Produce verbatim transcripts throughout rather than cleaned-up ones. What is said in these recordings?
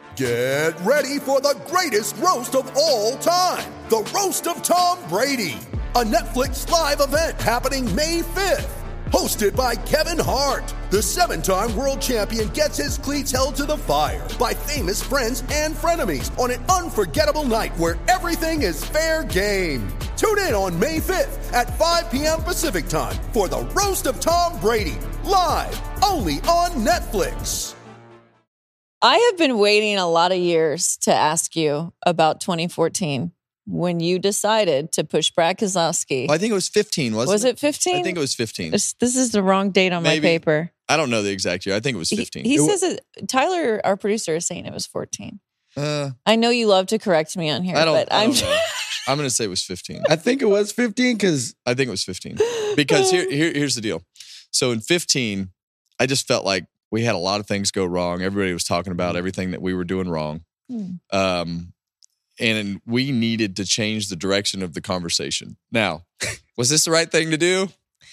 Get ready for the greatest roast of all time, the Roast of Tom Brady, a Netflix live event happening May fifth. Hosted by Kevin Hart, the seven-time world champion gets his cleats held to the fire by famous friends and frenemies on an unforgettable night where everything is fair game. Tune in on May fifth at five p.m. Pacific time for the Roast of Tom Brady, live only on Netflix. I have been waiting a lot of years to ask you about twenty fourteen. When you decided to push Brad Keselowski. Well, I think it was fifteen, wasn't was it? Was it fifteen? I think it was fifteen. This, this is the wrong date on Maybe. my paper. I don't know the exact year. I think it was fifteen. He, he it says it, Tyler, our producer, is saying it was fourteen. Uh, I know you love to correct me on here, I don't, but I I'm don't know. I'm going to say it was fifteen. I think it was fifteen because... I think it was fifteen. Because here, here, here's the deal. So in fifteen, I just felt like we had a lot of things go wrong. Everybody was talking about everything that we were doing wrong. Hmm. Um And we needed to change the direction of the conversation. Now, was this the right thing to do?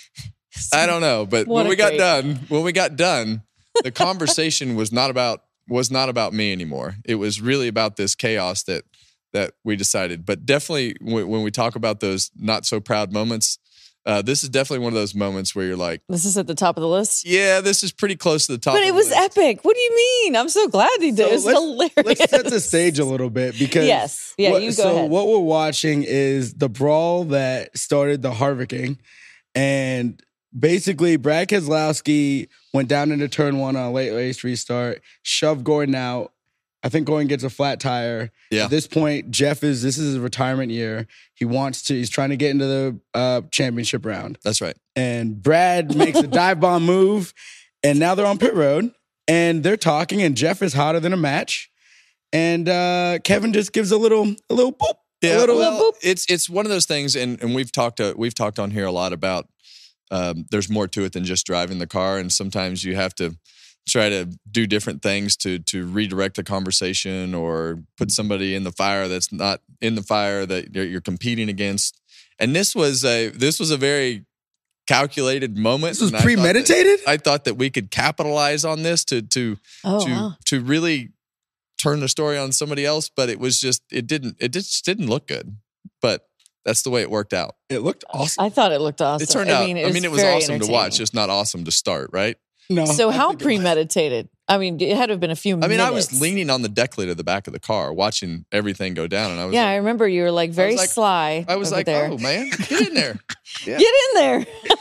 I don't know. But What when we a got great- done, when we got done, the conversation was not about was not about me anymore. It was really about this chaos that that we decided. But definitely, when, when we talk about those not so proud moments, uh, this is definitely one of those moments where you're like, This is at the top of the list. yeah, this is pretty close to the top. But of it the was list. epic. What do you mean? I'm so glad he did. So it was let's- hilarious. Let's set the stage a little bit because Yes. Yeah, what- you go so ahead. what we're watching is the brawl that started the Harvicking, and basically Brad Keselowski went down into turn one on a late race restart, shoved Gordon out. I think Gordon gets a flat tire. Yeah. At this point, Jeff is this is his retirement year. He wants to. He's trying to get into the uh, championship round. That's right. And Brad makes a dive bomb move, and now they're on pit road, and they're talking, and Jeff is hotter than a match, and uh, Kevin just gives a little, a little boop, Yeah, a little well, boop. it's it's one of those things, and and we've talked uh, we've talked on here a lot about. Um, there's more to it than just driving the car, and sometimes you have to try to do different things to to redirect the conversation or put somebody in the fire that's not in the fire that you're, you're competing against. And this was a this was a very calculated moment. This was and I thought that- premeditated? I thought that we could capitalize on this to to Oh, to wow. to really turn the story on somebody else, but it was just it didn't it just didn't look good. But that's the way it worked out. It looked awesome. I thought it looked awesome. It turned I out. mean, it I was, mean, it was very awesome to watch, entertaining. just not awesome to start, right? No. So I how think it was- premeditated? I mean, it had to have been a few I minutes. mean, I was leaning on the deck lid of the back of the car, watching everything go down, and I was Yeah, I like, remember you were like very like- sly. I was over like, there. oh man, get in there. Yeah. Get in there.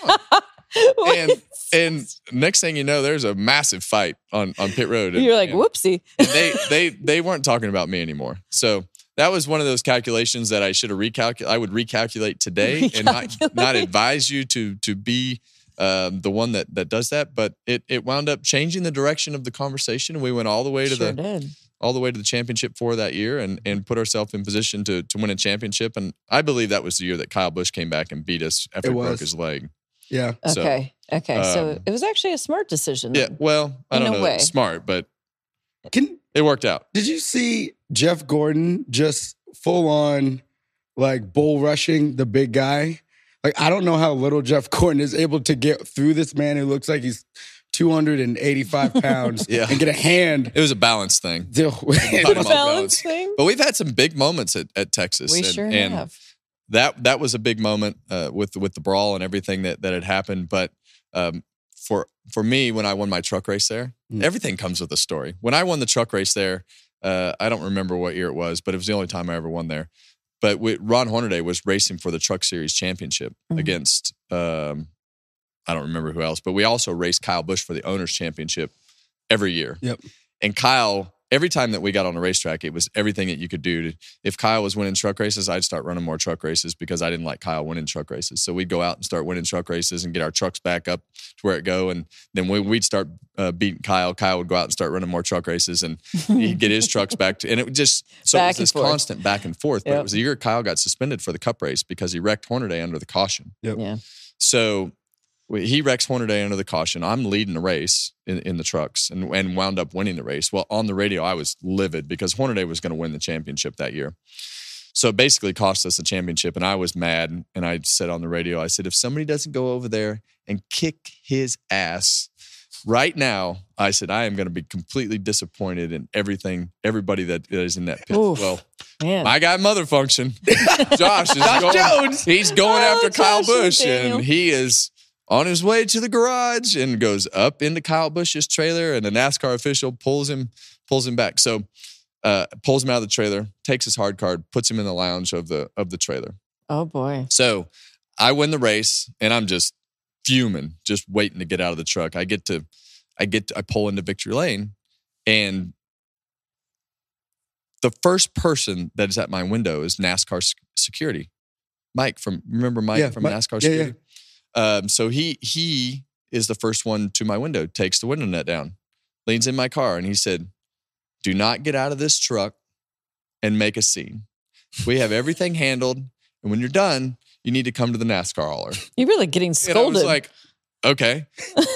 and and next thing you know, there's a massive fight on, on pit road. And, You're like, and whoopsie. they they they weren't talking about me anymore. So that was one of those calculations that I should have recalculated. I would recalculate today and not Recalculate. not advise you to to be um, the one that that does that. But it it wound up changing the direction of the conversation. We went all the way to Sure the did. all the way to the championship for that year and and put ourselves in position to to win a championship. And I believe that was the year that Kyle Busch came back and beat us after It he broke was. his leg. Yeah. So, Okay. Okay. so um, it was actually a smart decision. Yeah, then. well, I In don't a know, way. that it's smart, but Can it worked out. Did you see Jeff Gordon just full on like bull rushing the big guy? Like, I don't know how little Jeff Gordon is able to get through this man who looks like he's two hundred eighty-five pounds Yeah. and get a hand. It was a balance thing. Deal with. Talking The about balance thing. But we've had some big moments at, at Texas. We and, sure and have. That that was a big moment uh, with with the brawl and everything that, that had happened. But um, for for me, when I won my truck race there, Mm. everything comes with a story. When I won the truck race there, uh, I don't remember what year it was, but it was the only time I ever won there. But we, Ron Hornaday was racing for the Truck Series championship Mhm. against um, I don't remember who else, but we also raced Kyle Busch for the Owners Championship every year. Yep. And Kyle, every time that we got on a racetrack, it was everything that you could do. To, if Kyle was winning truck races, I'd start running more truck races because I didn't like Kyle winning truck races. So we'd go out and start winning truck races and get our trucks back up to where it go. And then we, we'd start uh, beating Kyle. Kyle would go out and start running more truck races and he'd get his trucks back. To, and it would just, so Back it was and this forth. constant back and forth. But Yep. it was the year Kyle got suspended for the Cup race because he wrecked Hornaday under the caution. Yep. Yeah. So we- he wrecks Hornaday under the caution. I'm leading the race in, in the trucks and, and wound up winning the race. Well, on the radio, I was livid because Hornaday was going to win the championship that year. So it basically cost us the championship, and I was mad. And I said on the radio, I said, if somebody doesn't go over there and kick his ass right now, I said, I am going to be completely disappointed in everything, everybody that is in that pit. Oof, well, man. my guy Mother Function, Josh is Josh going, Jones. he's going Oh, after Kyle Josh and Busch, Daniel. and he is on his way to the garage and goes up into Kyle Busch's trailer, and the NASCAR official pulls him, pulls him back. So uh, pulls him out of the trailer, takes his hard card, puts him in the lounge of the of the trailer. Oh boy. So I win the race, and I'm just fuming, just waiting to get out of the truck. I get to, I get, to, I pull into Victory Lane, and the first person that is at my window is NASCAR sec- security, Mike from. Remember Mike Yeah, from Mike- NASCAR yeah, security? Um, so he he is the first one to my window, takes the window net down, leans in my car, and he said, "Do not get out of this truck and make a scene. We have everything handled, and when you're done, you need to come to the NASCAR hauler." You're really getting And I scolded. was like, okay.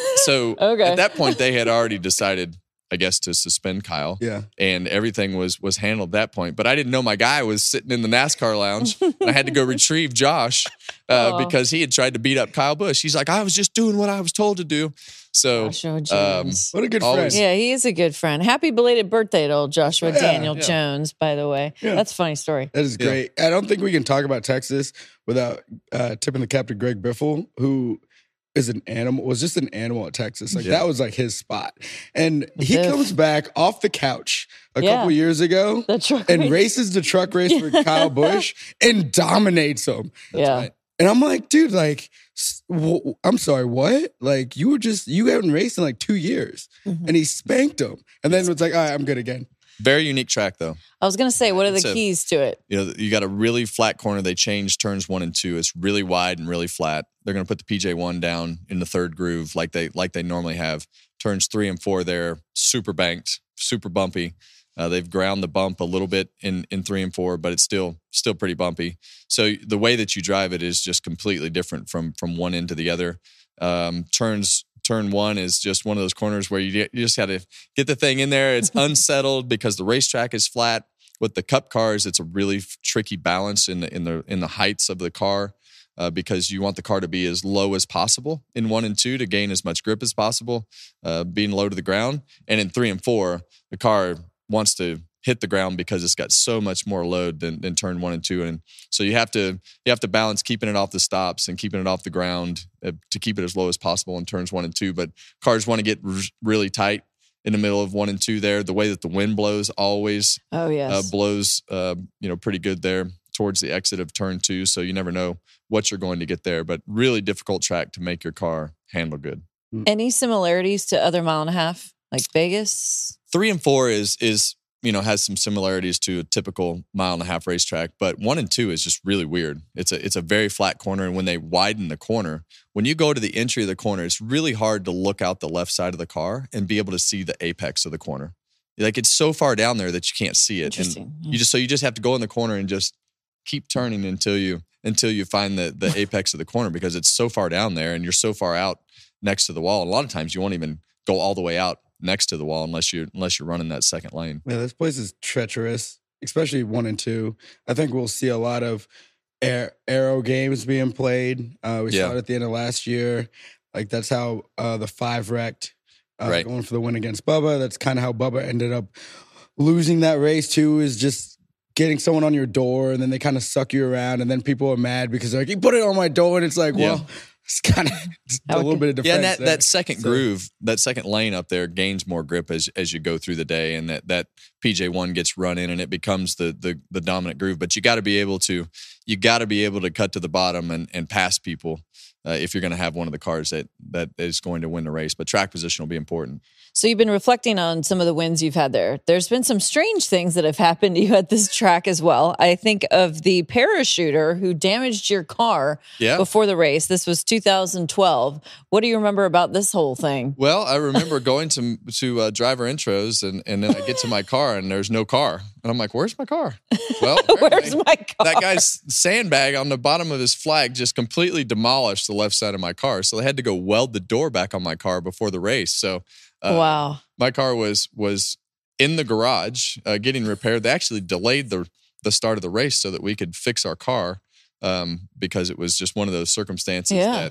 So Okay. at that point, they had already decided, I guess, to suspend Kyle. Yeah. And everything was was handled at that point. But I didn't know my guy was sitting in the NASCAR lounge, and I had to go retrieve Josh uh, Aw. because he had tried to beat up Kyle Busch. He's like, I was just doing what I was told to do. So Joshua um, Jones. What a good Always- friend. Yeah, he is a good friend. Happy belated birthday to old Joshua Yeah, Daniel yeah. Jones, by the way. Yeah. That's a funny story. That is Yeah. great. I don't think we can talk about Texas without uh, tipping the cap to Greg Biffle, who is an animal, was just an animal at Texas. Like Yeah. that was like his spot. And he Biff. comes back off the couch a Yeah. couple years ago The truck and race. races the truck race for Kyle Busch and dominates him. Yeah. right. And I'm like, dude, like, s- w- I'm sorry, what? Like, you were just, you haven't raced in like two years. Mhm. And he spanked him. And then was like, all right, I'm good again. very unique track, though. I was going to say, what are the It's a- keys to it? You know, you got a really flat corner. They changed turns one and two. It's really wide and really flat. They're going to put the P J one down in the third groove like they like they normally have. Turns three and four there, super banked, super bumpy. Uh, they've ground the bump a little bit in in three and four, but it's still still pretty bumpy. So the way that you drive it is just completely different from from one end to the other. Um, turns turn one is just one of those corners where you get, you just got to get the thing in there. It's unsettled because the racetrack is flat. With the Cup cars, it's a really f- tricky balance in the in the in the heights of the car. Uh, because you want the car to be as low as possible in one and two to gain as much grip as possible, uh, being low to the ground. And in three and four, the car wants to hit the ground because it's got so much more load than, than turn one and two. And so you have to you have to balance keeping it off the stops and keeping it off the ground uh, to keep it as low as possible in turns one and two. But cars want to get r- really tight in the middle of one and two there. The way that the wind blows always Oh, yes. uh, blows, uh, you know, pretty good there towards the exit of turn two. So you never know what you're going to get there, but really difficult track to make your car handle good. Any similarities to other mile and a half, like Vegas? Three and four is, is, you know, has some similarities to a typical mile and a half racetrack, but one and two is just really weird. It's a, it's a very flat corner. And when they widen the corner, when you go to the entry of the corner, it's really hard to look out the left side of the car and be able to see the apex of the corner. Like it's so far down there that you can't see it. Interesting. And you just, so you just have to go in the corner and just keep turning until you until you find the the apex of the corner because it's so far down there and you're so far out next to the wall. And a lot of times you won't even go all the way out next to the wall unless you unless you're running that second lane. Yeah, this place is treacherous, especially one and two. I think we'll see a lot of air, aero games being played. Uh, we Yeah. saw it at the end of last year. Like that's how uh, the five wrecked, uh, Right. going for the win against Bubba. That's kind of how Bubba ended up losing that race too. Is just getting someone on your door, and then they kind of suck you around, and then people are mad because they're like, "You put it on my door," and it's like, Yeah. well, it's kind of a little bit of defense. Yeah, and that, there. that second So- groove, that second lane up there gains more grip as as you go through the day, and that that P J one gets run in, and it becomes the the, the dominant groove. But you got to be able to you got to be able to cut to the bottom and, and pass people uh, if you're going to have one of the cars that that is going to win the race. But track position will be important. So you've been reflecting on some of the wins you've had there. There's been some strange things that have happened to you at this track as well. I think of the parachuter who damaged your car Yeah. before the race. This was two thousand twelve. What do you remember about this whole thing? Well, I remember going to to uh, driver intros, and, and then I get to my car, and there's no car. And I'm like, where's my car? Well, Where's my car? that guy's sandbag on the bottom of his flag just completely demolished the left side of my car. So they had to go weld the door back on my car before the race. So uh, Wow. my car was was in the garage uh, getting repaired. They actually delayed the the start of the race so that we could fix our car um, because it was just one of those circumstances Yeah. that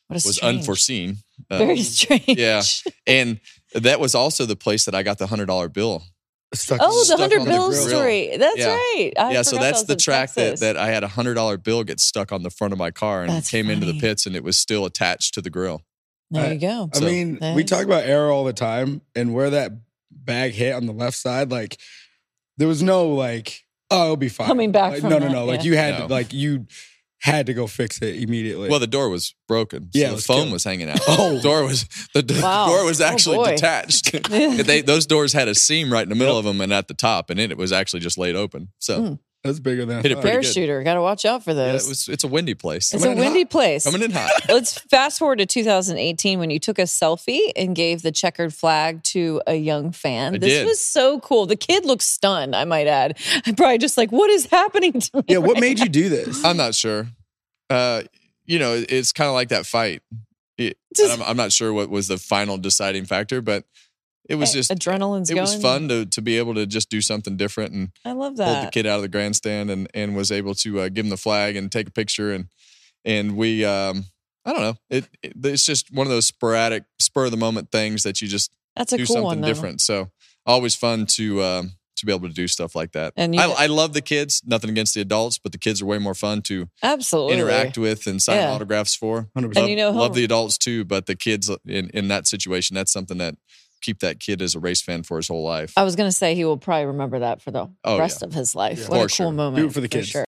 What a was strange. unforeseen. Uh, Very strange. Yeah. And that was also the place that I got the hundred dollar bill. Stuck- Oh, the Stuck hundred on the bill grill. story. That's Yeah. right. I yeah, so forgot that's that the was in track that, Texas. that I had a hundred dollar bill get stuck on the front of my car and That's came into the funny. pits, and it was still attached to the grill. There you go. I So- mean, That we is- talk about air all the time, and where that bag hit on the left side, like there was no like, oh, it'll be fine. Coming back Like, from no, no, that, no. Like yeah. you had No. to, like you had to go fix it immediately. Well, the door was broken. So Yeah, it the was foam killed. was hanging out. Oh. The door was the, the Wow. door was Oh, actually boy. detached. they, those doors had a seam right in the middle of them and at the top, and it, it was actually just laid open. So Hmm. that's bigger than I Hit it thought. pretty good. Parachuter. Got to watch out for yeah, those. it was. It's a windy place. it's a Coming in windy hot. place. Coming in hot. Let's fast forward to two thousand eighteen when you took a selfie and gave the checkered flag to a young fan. I this did. was so cool. The kid looked stunned, I might add. I'm probably just like, what is happening to me? Yeah, what right made now? you do this? I'm not sure. Uh, you know, it- it's kind of like that fight. It, Just- and I'm, I'm not sure what was the final deciding factor, but it was just Adrenaline's it going. was fun to to be able to just do something different and I love pulled the that. kid out of the grandstand and and was able to uh, give him the flag and take a picture and and we um I don't know it, it it's just one of those sporadic spur of the moment things that you just That's a do cool something one, though. different. So always fun to um to be able to do stuff like that. And you- I, I love the kids. Nothing against the adults, but the kids are way more fun to Absolutely. interact with and sign Yeah. autographs for. one hundred And percent. you know, love he'll- the adults too, but the kids in in that situation, that's something that keep that kid as a race fan for his whole life. I was going to say he will probably remember that for the Oh, rest yeah. of his life. Yeah. What a For cool sure. moment. Do it for the kids. sure.